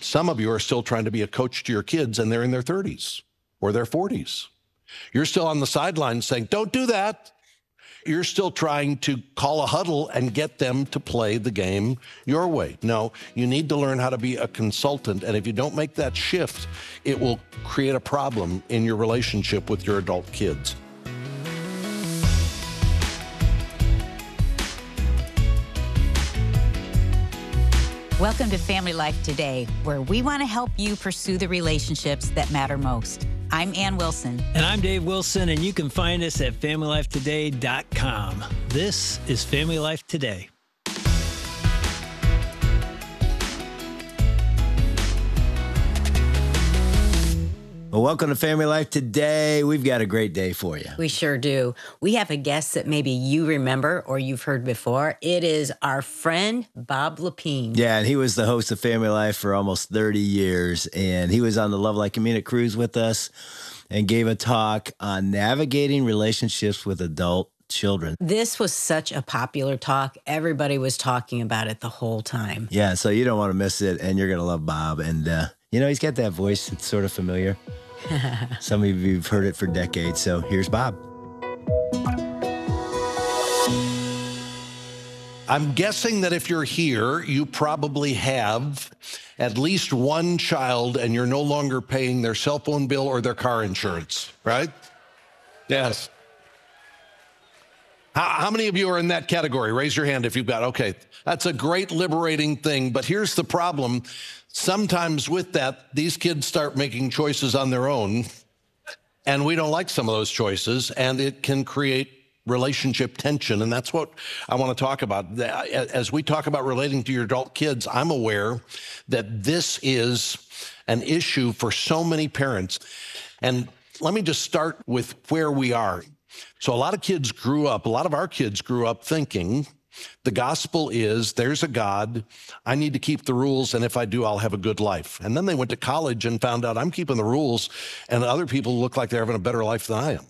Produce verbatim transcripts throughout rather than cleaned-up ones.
Some of you are still trying to be a coach to your kids, and they're in their thirties or their forties. You're still on the sidelines saying, don't do that. You're still trying to call a huddle and get them to play the game your way. No, you need to learn how to be a consultant, and if you don't make that shift, it will create a problem in your relationship with your adult kids. Welcome to Family Life Today, where we want to help you pursue the relationships that matter most. I'm Ann Wilson. And I'm Dave Wilson, and you can find us at family life today dot com. This is Family Life Today. Well, welcome to Family Life Today. We've got a great day for you. We sure do. We have a guest that maybe you remember or you've heard before. It is our friend, Bob Lepine. Yeah, and he was the host of Family Life for almost thirty years, and he was on the Love Like a Minute cruise with us and gave a talk on navigating relationships with adult children. This was such a popular talk. Everybody was talking about it the whole time. Yeah, so you don't want to miss it, and you're going to love Bob. And, uh, you know, he's got that voice that's sort of familiar. Some of you have heard it for decades, so here's Bob. I'm guessing that if you're here, you probably have at least one child and you're no longer paying their cell phone bill or their car insurance, right? Yes. How, how many of you are in that category? Raise your hand if you've got, okay, that's a great liberating thing, but here's the problem. Sometimes with that, these kids start making choices on their own, and we don't like some of those choices, and it can create relationship tension, and that's what I want to talk about. As we talk about relating to your adult kids, I'm aware that this is an issue for so many parents. And let me just start with where we are. So a lot of kids grew up, a lot of our kids grew up thinking the gospel is there's a God, I need to keep the rules, and if I do, I'll have a good life. And then they went to college and found out I'm keeping the rules, and other people look like they're having a better life than I am.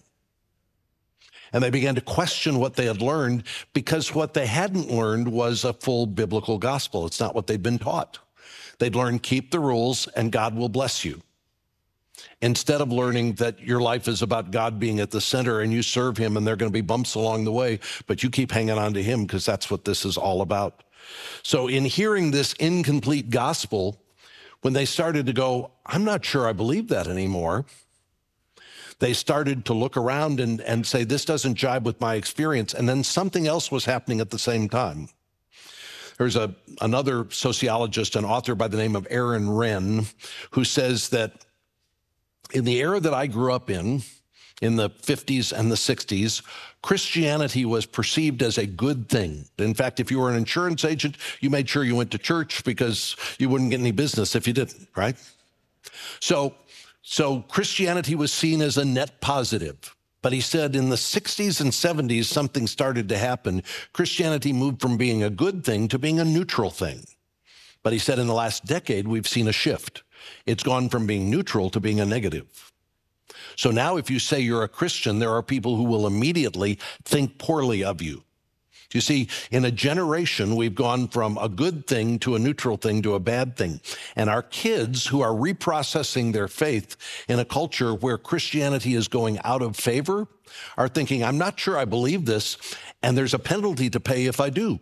And they began to question what they had learned because what they hadn't learned was a full biblical gospel. It's not what they'd been taught. They'd learned keep the rules and God will bless you, instead of learning that your life is about God being at the center and you serve him and there are going to be bumps along the way, but you keep hanging on to him because that's what this is all about. So in hearing this incomplete gospel, when they started to go, I'm not sure I believe that anymore, they started to look around and, and say, this doesn't jibe with my experience. And then something else was happening at the same time. There's a, another sociologist, an author by the name of Aaron Renn, who says that in the era that I grew up in, in the fifties and the sixties, Christianity was perceived as a good thing. In fact, if you were an insurance agent, you made sure you went to church because you wouldn't get any business if you didn't, right? So, so Christianity was seen as a net positive. But he said in the sixties and seventies, something started to happen. Christianity moved from being a good thing to being a neutral thing. But he said in the last decade, we've seen a shift. It's gone from being neutral to being a negative. So now if you say you're a Christian, there are people who will immediately think poorly of you. You see, in a generation, we've gone from a good thing to a neutral thing to a bad thing. And our kids who are reprocessing their faith in a culture where Christianity is going out of favor are thinking, I'm not sure I believe this, and there's a penalty to pay if I do.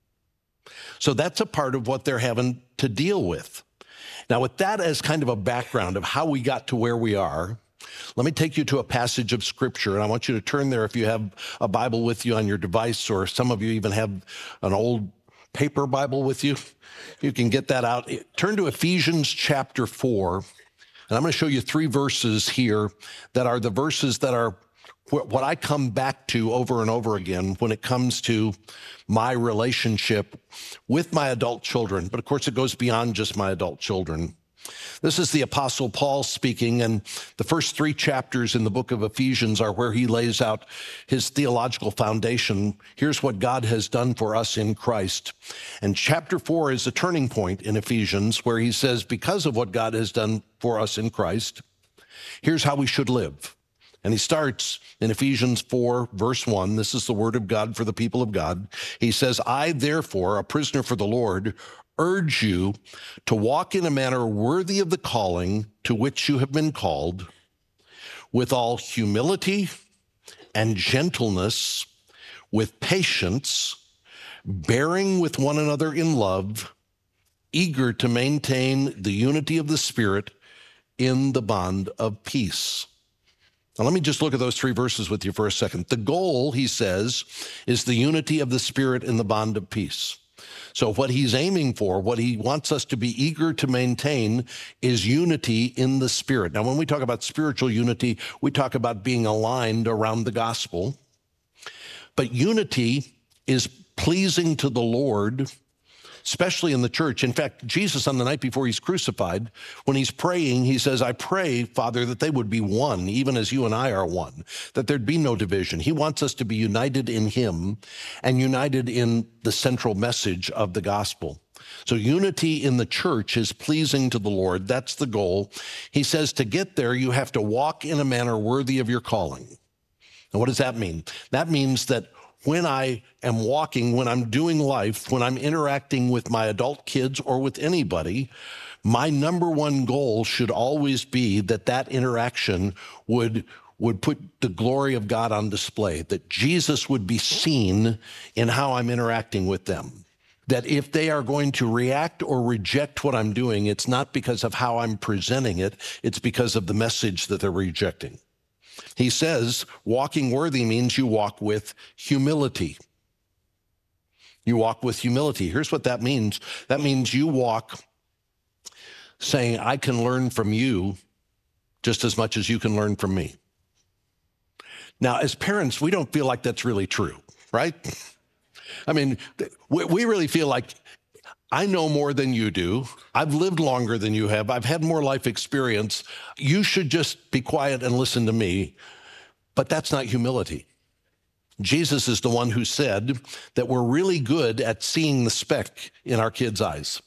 So that's a part of what they're having to deal with. Now, with that as kind of a background of how we got to where we are, let me take you to a passage of Scripture, and I want you to turn there if you have a Bible with you on your device, or some of you even have an old paper Bible with you. You can get that out. Turn to Ephesians chapter four, and I'm going to show you three verses here that are the verses that are what I come back to over and over again when it comes to my relationship with my adult children. But of course, it goes beyond just my adult children. This is the Apostle Paul speaking, and the first three chapters in the book of Ephesians are where he lays out his theological foundation. Here's what God has done for us in Christ. And chapter four is a turning point in Ephesians where he says, because of what God has done for us in Christ, here's how we should live. And he starts in Ephesians four, verse one. This is the word of God for the people of God. He says, I, therefore, a prisoner for the Lord, urge you to walk in a manner worthy of the calling to which you have been called, with all humility and gentleness, with patience, bearing with one another in love, eager to maintain the unity of the Spirit in the bond of peace. Now, let me just look at those three verses with you for a second. The goal, he says, is the unity of the Spirit in the bond of peace. So what he's aiming for, what he wants us to be eager to maintain, is unity in the Spirit. Now, when we talk about spiritual unity, we talk about being aligned around the gospel. But unity is pleasing to the Lord, especially in the church. In fact, Jesus, on the night before he's crucified, when he's praying, he says, I pray, Father, that they would be one, even as you and I are one, that there'd be no division. He wants us to be united in him and united in the central message of the gospel. So unity in the church is pleasing to the Lord. That's the goal. He says to get there, you have to walk in a manner worthy of your calling. And what does that mean? That means that when I am walking, when I'm doing life, when I'm interacting with my adult kids or with anybody, my number one goal should always be that that interaction would, would put the glory of God on display, that Jesus would be seen in how I'm interacting with them. That if they are going to react or reject what I'm doing, it's not because of how I'm presenting it, it's because of the message that they're rejecting. He says walking worthy means you walk with humility. You walk with humility. Here's what that means. That means you walk saying, I can learn from you just as much as you can learn from me. Now, as parents, we don't feel like that's really true, right? I mean, we really feel like I know more than you do. I've lived longer than you have. I've had more life experience. You should just be quiet and listen to me. But that's not humility. Jesus is the one who said that we're really good at seeing the speck in our kids' eyes.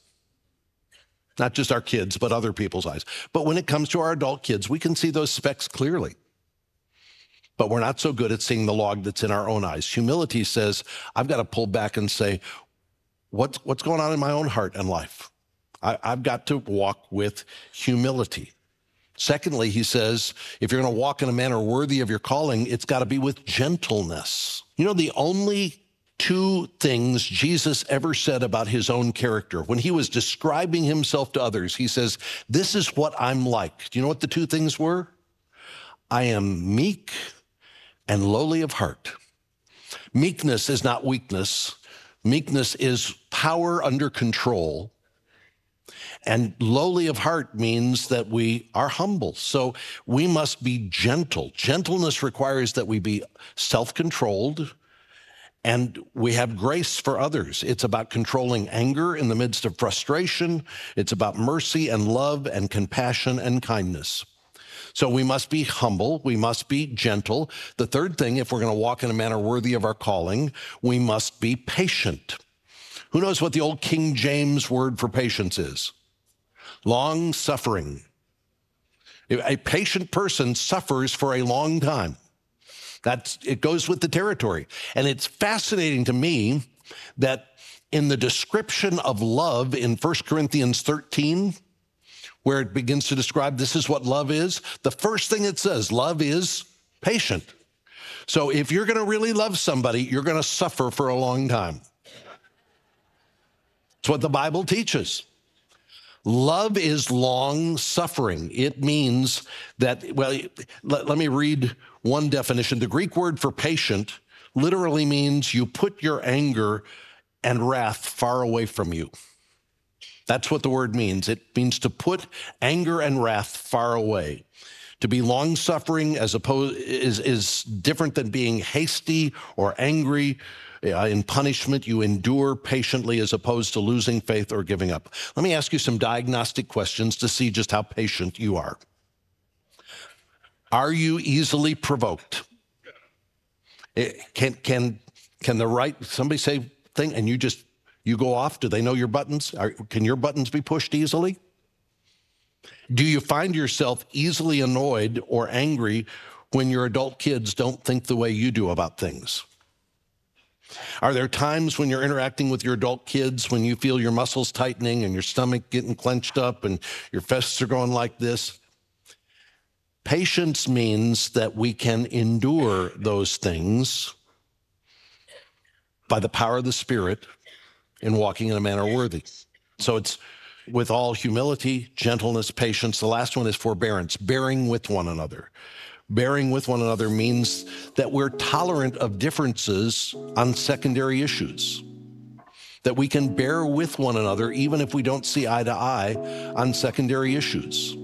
Not just our kids, but other people's eyes. But when it comes to our adult kids, we can see those specks clearly. But we're not so good at seeing the log that's in our own eyes. Humility says, I've got to pull back and say, What's, what's going on in my own heart and life? I, I've got to walk with humility. Secondly, he says, if you're going to walk in a manner worthy of your calling, it's got to be with gentleness. You know, the only two things Jesus ever said about his own character, when he was describing himself to others, he says, this is what I'm like. Do you know what the two things were? I am meek and lowly of heart. Meekness is not weakness. Meekness is power under control. And lowly of heart means that we are humble. So we must be gentle. Gentleness requires that we be self-controlled and we have grace for others. It's about controlling anger in the midst of frustration. It's about mercy and love and compassion and kindness. So we must be humble, we must be gentle. The third thing, if we're going to walk in a manner worthy of our calling, we must be patient. Who knows what the old King James word for patience is? Long suffering. A patient person suffers for a long time. That's, it goes with the territory. And it's fascinating to me that in the description of love in First Corinthians thirteen, where it begins to describe this is what love is, the first thing it says, love is patient. So if you're going to really love somebody, you're going to suffer for a long time. It's what the Bible teaches. Love is long suffering. It means that, well, let, let me read one definition. The Greek word for patient literally means you put your anger and wrath far away from you. That's what the word means. It means to put anger and wrath far away. To be long-suffering as opposed is, is different than being hasty or angry. Uh, in punishment, you endure patiently as opposed to losing faith or giving up. Let me ask you some diagnostic questions to see just how patient you are. Are you easily provoked? It, can, can, can the right, somebody say thing and you just, you go off? Do they know your buttons? Are, can your buttons be pushed easily? Do you find yourself easily annoyed or angry when your adult kids don't think the way you do about things? Are there times when you're interacting with your adult kids when you feel your muscles tightening and your stomach getting clenched up and your fists are going like this? Patience means that we can endure those things by the power of the Spirit in walking in a manner worthy. So it's with all humility, gentleness, patience. The last one is forbearance, bearing with one another. Bearing with one another means that we're tolerant of differences on secondary issues, that we can bear with one another even if we don't see eye to eye on secondary issues.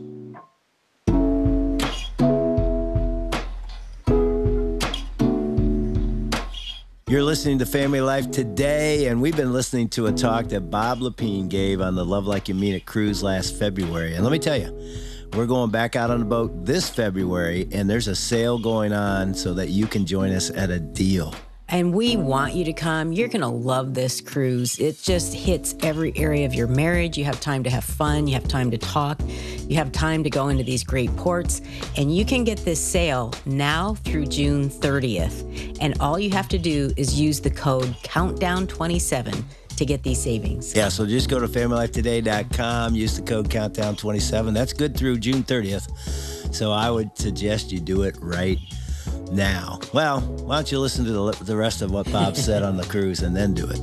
You're listening to Family Life Today, and we've been listening to a talk that Bob Lepine gave on the Love Like You Mean It cruise last February. And let me tell you, we're going back out on the boat this February, and there's a sale going on so that you can join us at a deal. And we want you to come. You're going to love this cruise. It just hits every area of your marriage. You have time to have fun. You have time to talk. You have time to go into these great ports. And you can get this sale now through June thirtieth. And all you have to do is use the code countdown twenty-seven to get these savings. Yeah, so just go to family life today dot com, use the code countdown twenty-seven. That's good through June thirtieth. So I would suggest you do it right now. Well, why don't you listen to the, the rest of what Bob said on the cruise and then do it.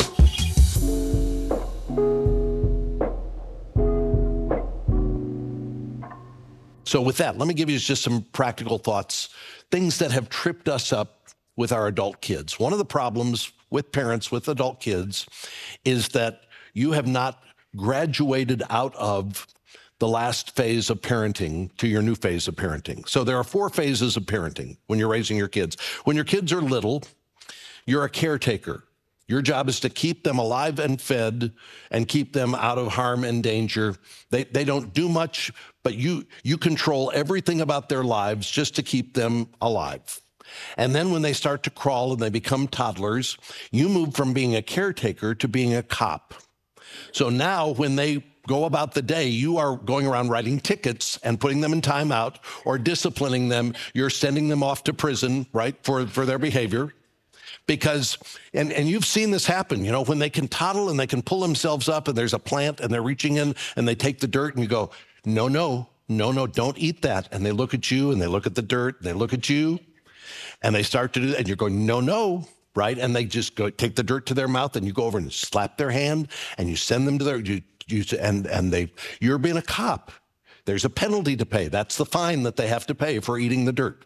So with that, let me give you just some practical thoughts, things that have tripped us up with our adult kids. One of the problems with parents with adult kids is that you have not graduated out of the last phase of parenting to your new phase of parenting. So there are four phases of parenting when you're raising your kids. When your kids are little, you're a caretaker. Your job is to keep them alive and fed and keep them out of harm and danger. They, they don't do much, but you, you control everything about their lives just to keep them alive. And then when they start to crawl and they become toddlers, you move from being a caretaker to being a cop. So now when they go about the day, you are going around writing tickets and putting them in timeout or disciplining them. You're sending them off to prison, right, for, for their behavior. Because, and, and you've seen this happen, you know, when they can toddle and they can pull themselves up and there's a plant and they're reaching in and they take the dirt and you go, no, no, no, no, don't eat that. And they look at you and they look at the dirt and they look at you and they start to do that and you're going, no, no, right? And they just go take the dirt to their mouth and you go over and slap their hand and you send them to their, you, you, and, and they, you're being a cop. There's a penalty to pay. That's the fine that they have to pay for eating the dirt.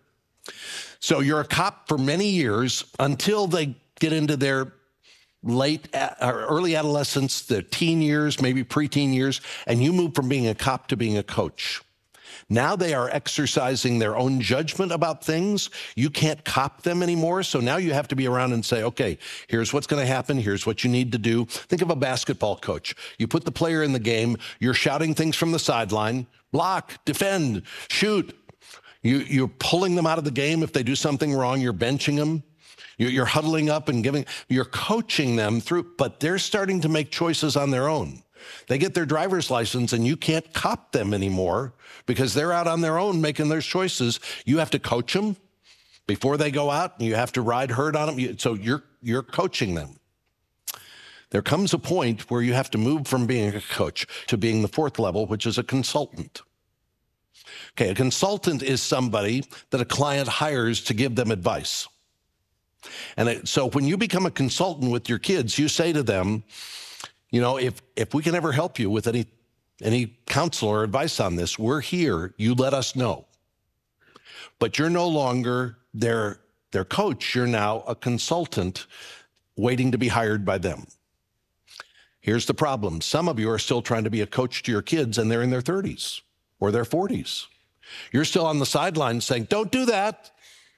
So you're a cop for many years until they get into their late or early adolescence, their teen years, maybe preteen years, and you move from being a cop to being a coach. Now they are exercising their own judgment about things. You can't cop them anymore. So now you have to be around and say, okay, here's what's going to happen. Here's what you need to do. Think of a basketball coach. You put the player in the game. You're shouting things from the sideline, block, defend, shoot. You, you're pulling them out of the game if they do something wrong. You're benching them. You're, you're huddling up and giving, you're coaching them through, but they're starting to make choices on their own. They get their driver's license and you can't cop them anymore because they're out on their own making their choices. You have to coach them before they go out and you have to ride herd on them. So you're, you're coaching them. There comes a point where you have to move from being a coach to being the fourth level, which is a consultant. Okay, a consultant is somebody that a client hires to give them advice. And it, so when you become a consultant with your kids, you say to them, you know, if, if we can ever help you with any, any counsel or advice on this, we're here, you let us know. But you're no longer their, their coach, you're now a consultant waiting to be hired by them. Here's the problem. Some of you are still trying to be a coach to your kids and they're in their thirties or their forties. You're still on the sidelines saying, don't do that.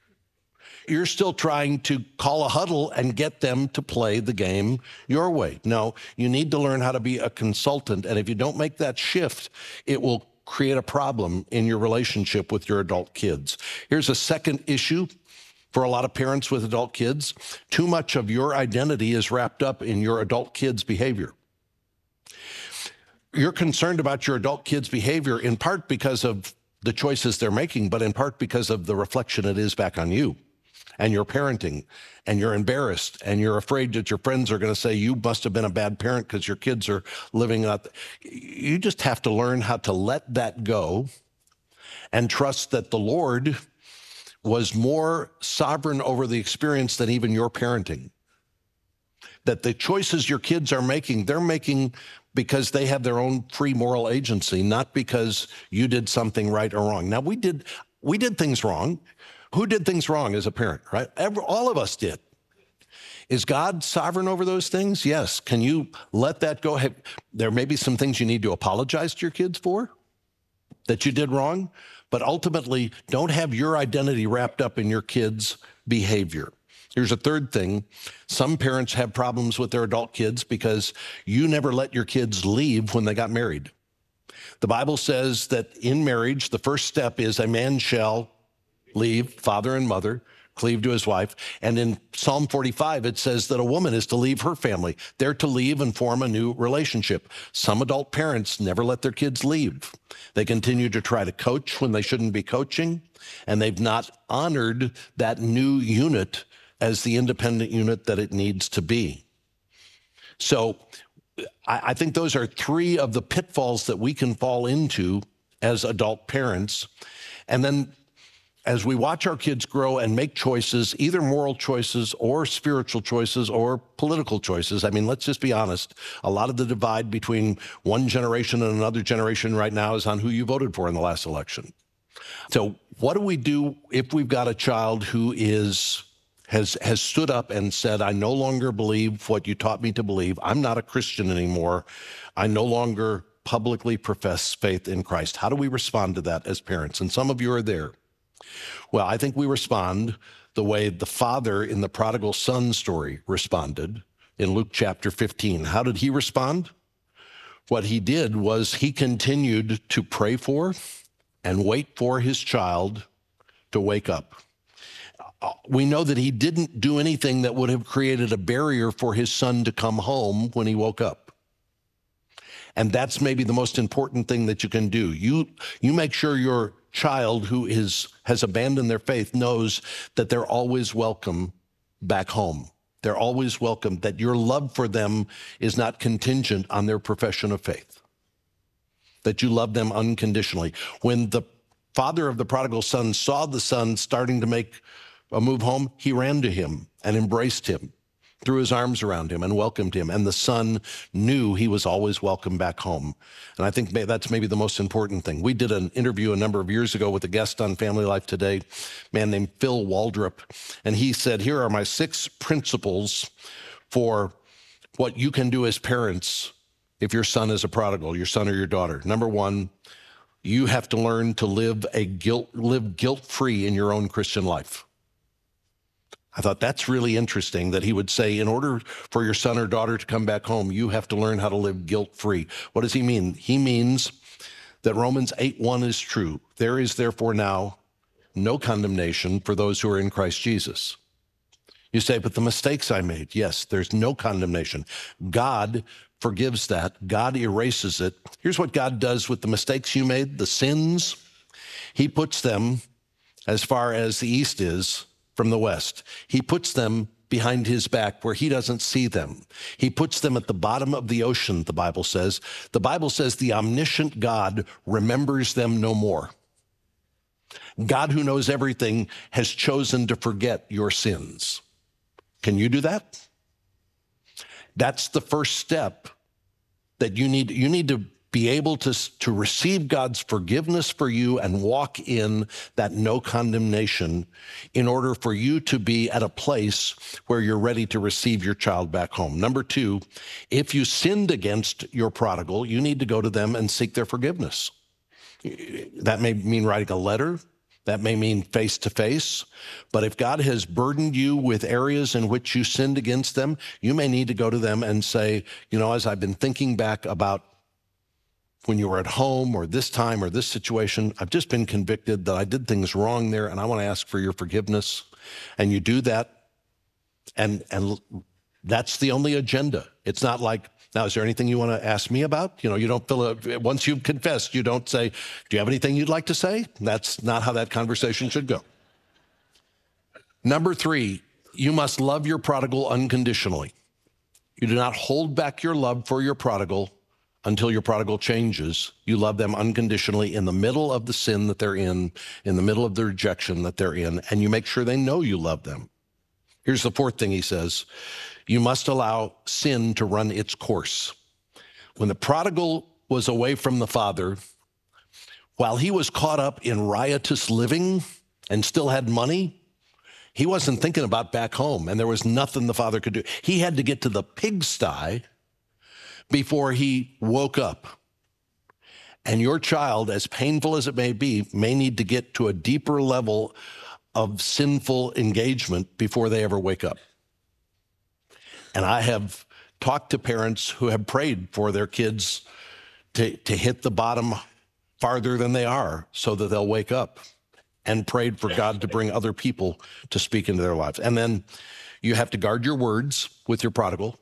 You're still trying to call a huddle and get them to play the game your way. No, you need to learn how to be a consultant. And if you don't make that shift, it will create a problem in your relationship with your adult kids. Here's a second issue for a lot of parents with adult kids. Too much of your identity is wrapped up in your adult kids' behavior. You're concerned about your adult kids' behavior in part because of the choices they're making, but in part because of the reflection it is back on you. and you're parenting and you're embarrassed and you're afraid that your friends are going to say you must have been a bad parent because your kids are living out. You just have to learn how to let that go and trust that the Lord was more sovereign over the experience than even your parenting. That the choices your kids are making, they're making because they have their own free moral agency, not because you did something right or wrong. Now, we did we did things wrong. Who did things wrong as a parent, right? Every, all of us did. Is God sovereign over those things? Yes. Can you let that go? Have, there may be some things you need to apologize to your kids for that you did wrong, but ultimately don't have your identity wrapped up in your kids' behavior. Here's a third thing. Some parents have problems with their adult kids because you never let your kids leave when they got married. The Bible says that in marriage, the first step is a man shall leave father and mother, cleave to his wife. And in Psalm forty-five, it says that a woman is to leave her family. They're to leave and form a new relationship. Some adult parents never let their kids leave. They continue to try to coach when they shouldn't be coaching, and they've not honored that new unit as the independent unit that it needs to be. So I, I think those are three of the pitfalls that we can fall into as adult parents. And then as we watch our kids grow and make choices, either moral choices or spiritual choices or political choices, I mean, let's just be honest, a lot of the divide between one generation and another generation right now is on who you voted for in the last election. So what do we do if we've got a child who is has has stood up and said, I no longer believe what you taught me to believe. I'm not a Christian anymore. I no longer publicly profess faith in Christ. How do we respond to that as parents? And some of you are there. Well, I think we respond the way the father in the prodigal son story responded in Luke chapter fifteen. How did he respond? What he did was he continued to pray for and wait for his child to wake up. We know that he didn't do anything that would have created a barrier for his son to come home when he woke up. And that's maybe the most important thing that you can do. You, you make sure your child who is, has abandoned their faith knows that they're always welcome back home. They're always welcome, that your love for them is not contingent on their profession of faith, that you love them unconditionally. When the father of the prodigal son saw the son starting to make a move home, he ran to him and embraced him, threw his arms around him and welcomed him. And the son knew he was always welcome back home. And I think that's maybe the most important thing. We did an interview a number of years ago with a guest on Family Life Today, a man named Phil Waldrop. And he said, here are my six principles for what you can do as parents if your son is a prodigal, your son or your daughter. Number one, you have to learn to live a guilt, live guilt-free in your own Christian life. I thought that's really interesting that he would say, in order for your son or daughter to come back home, you have to learn how to live guilt-free. What does he mean? He means that Romans eight one is true. There is therefore now no condemnation for those who are in Christ Jesus. You say, but the mistakes I made, yes, there's no condemnation. God forgives that. God erases it. Here's what God does with the mistakes you made, the sins. He puts them as far as the east is from the west. He puts them behind his back where he doesn't see them. He puts them at the bottom of the ocean, the Bible says. The Bible says the omniscient God remembers them no more. God, who knows everything, has chosen to forget your sins. Can you do that? That's the first step that you need. You need to be able to, to receive God's forgiveness for you and walk in that no condemnation in order for you to be at a place where you're ready to receive your child back home. Number two, if you sinned against your prodigal, you need to go to them and seek their forgiveness. That may mean writing a letter. That may mean face-to-face. But if God has burdened you with areas in which you sinned against them, you may need to go to them and say, you know, as I've been thinking back about when you were at home or this time or this situation, I've just been convicted that I did things wrong there, and I want to ask for your forgiveness. And you do that, and and that's the only agenda. It's not like, now, is there anything you want to ask me about? You know, you don't fill a, once you've confessed, you don't say, do you have anything you'd like to say? That's not how that conversation should go. Number three, you must love your prodigal unconditionally. You do not hold back your love for your prodigal until your prodigal changes. You love them unconditionally in the middle of the sin that they're in, in the middle of the rejection that they're in, and you make sure they know you love them. Here's the fourth thing he says. You must allow sin to run its course. When the prodigal was away from the father, while he was caught up in riotous living and still had money, he wasn't thinking about back home, and there was nothing the father could do. He had to get to the pigsty before he woke up. And your child, as painful as it may be, may need to get to a deeper level of sinful engagement before they ever wake up. And I have talked to parents who have prayed for their kids to, to hit the bottom farther than they are so that they'll wake up, and prayed for God to bring other people to speak into their lives. And then you have to guard your words with your prodigal.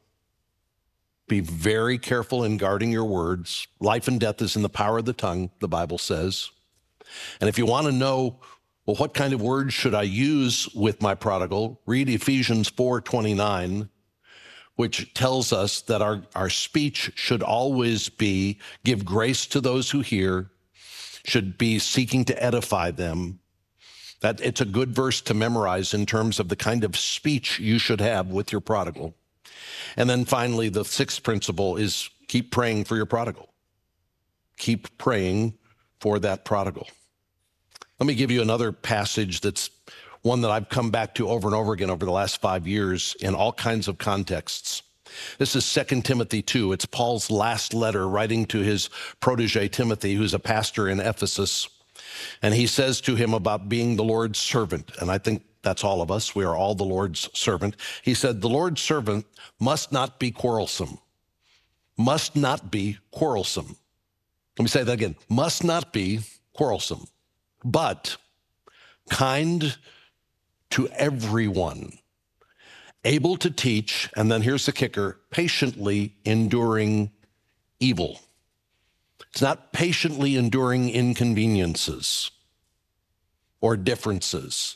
Be very careful in guarding your words. Life and death is in the power of the tongue, the Bible says. And if you want to know, well, what kind of words should I use with my prodigal? Read Ephesians four twenty-nine, which tells us that our, our speech should always be give grace to those who hear, should be seeking to edify them. That it's a good verse to memorize in terms of the kind of speech you should have with your prodigal. And then finally, the sixth principle is keep praying for your prodigal. Keep praying for that prodigal. Let me give you another passage that's one that I've come back to over and over again over the last five years in all kinds of contexts. This is Second Timothy two. It's Paul's last letter writing to his protege Timothy, who's a pastor in Ephesus. And he says to him about being the Lord's servant. And I think that's all of us. We are all the Lord's servant. He said, the Lord's servant must not be quarrelsome. Must not be quarrelsome. Let me say that again. Must not be quarrelsome, but kind to everyone, able to teach, and then here's the kicker, patiently enduring evil. It's not patiently enduring inconveniences or differences.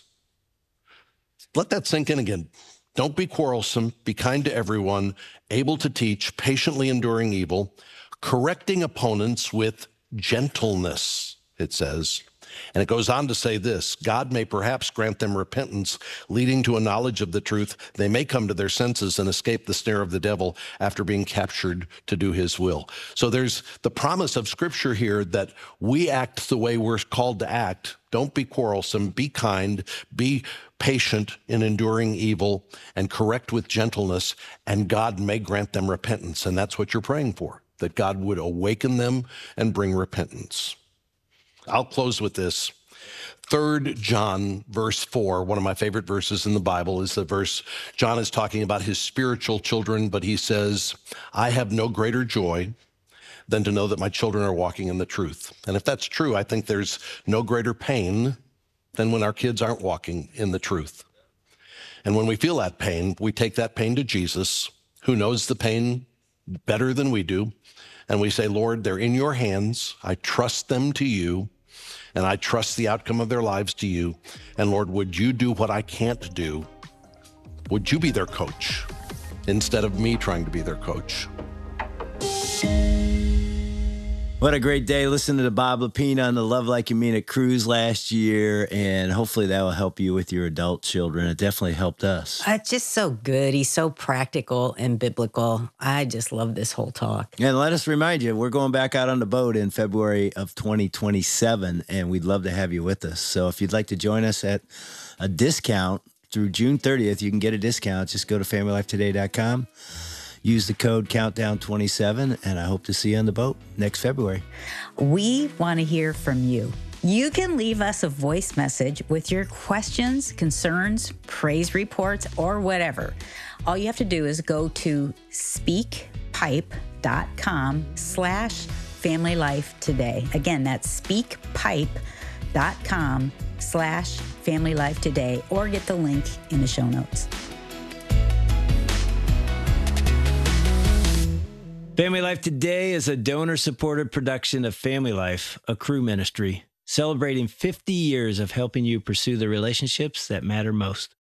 Let that sink in again. Don't be quarrelsome, be kind to everyone, able to teach, patiently enduring evil, correcting opponents with gentleness, it says. And it goes on to say this, God may perhaps grant them repentance, leading to a knowledge of the truth. They may come to their senses and escape the snare of the devil after being captured to do his will. So there's the promise of Scripture here that we act the way we're called to act. Don't be quarrelsome, be kind, be patient in enduring evil, and correct with gentleness, and God may grant them repentance. And that's what you're praying for, that God would awaken them and bring repentance. I'll close with this. Third John, verse four, one of my favorite verses in the Bible is the verse, John is talking about his spiritual children, but he says, I have no greater joy than to know that my children are walking in the truth. And if that's true, I think there's no greater pain than when our kids aren't walking in the truth. And when we feel that pain, we take that pain to Jesus, who knows the pain better than we do. And we say, Lord, they're in your hands. I trust them to you. And I trust the outcome of their lives to you. And Lord, would you do what I can't do? Would you be their coach instead of me trying to be their coach? What a great day listening to Bob Lapine on the Love Like You Mean It cruise last year, and hopefully that will help you with your adult children. It definitely helped us. It's just so good. He's so practical and biblical. I just love this whole talk. And let us remind you, we're going back out on the boat in February of twenty twenty-seven, and we'd love to have you with us. So if you'd like to join us at a discount through June thirtieth, you can get a discount. Just go to family life today dot com. Use the code countdown twenty-seven, and I hope to see you on the boat next February. We want to hear from you. You can leave us a voice message with your questions, concerns, praise reports, or whatever. All you have to do is go to speakpipe.com slash family life today. Again, that's speakpipe.com slash family life today, or get the link in the show notes. Family Life Today is a donor-supported production of Family Life, a Cru ministry, celebrating fifty years of helping you pursue the relationships that matter most.